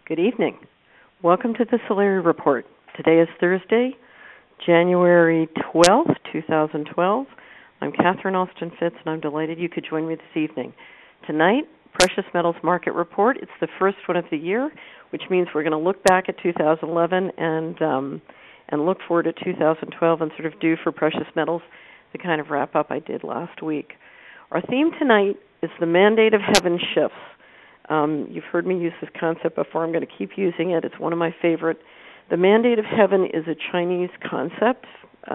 Good evening. Welcome to the Solari Report. Today is Thursday, January 12th, 2012. I'm Catherine Alston Fitz, and I'm delighted you could join me this evening. Tonight, Precious Metals Market Report. It's the first one of the year, which means we're going to look back at 2011 and look forward to 2012 and sort of do for precious metals the kind of wrap-up I did last week. Our theme tonight is the mandate of heaven shifts. You've heard me use this concept before. I'm going to keep using it. It's one of my favorite. The mandate of heaven is a Chinese concept,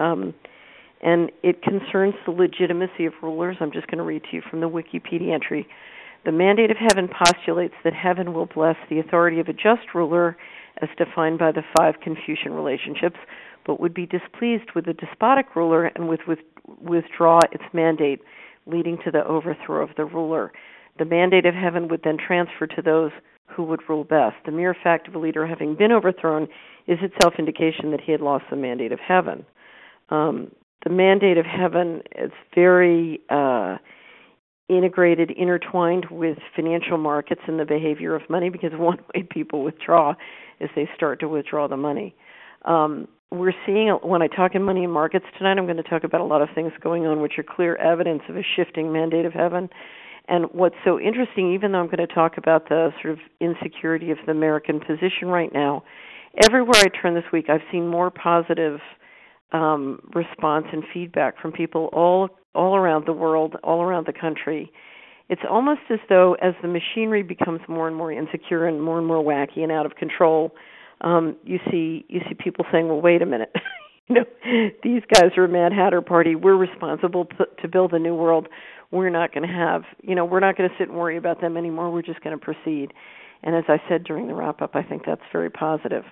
and it concerns the legitimacy of rulers. I'm just going to read to you from the Wikipedia entry. The mandate of heaven postulates that heaven will bless the authority of a just ruler as defined by the 5 Confucian relationships, but would be displeased with a despotic ruler and would withdraw its mandate, leading to the overthrow of the ruler. The mandate of heaven would then transfer to those who would rule best. The mere fact of a leader having been overthrown is itself indication that he had lost the mandate of heaven. The mandate of heaven is very integrated, intertwined with financial markets and the behavior of money, because one way people withdraw is they start to withdraw the money. We're seeing, when I talk in money and markets tonight, I'm going to talk about a lot of things going on which are clear evidence of a shifting mandate of heaven. And what's so interesting, even though I'm going to talk about the sort of insecurity of the American position right now, everywhere I turn this week, I've seen more positive response and feedback from people all around the world, all around the country. It's almost as though as the machinery becomes more and more insecure and more wacky and out of control, you see people saying, well, wait a minute. These guys are a Mad Hatter Party. We're responsible to build a new world. We're not going to have, we're not going to sit and worry about them anymore. We're just going to proceed. And as I said during the wrap-up, I think that's very positive.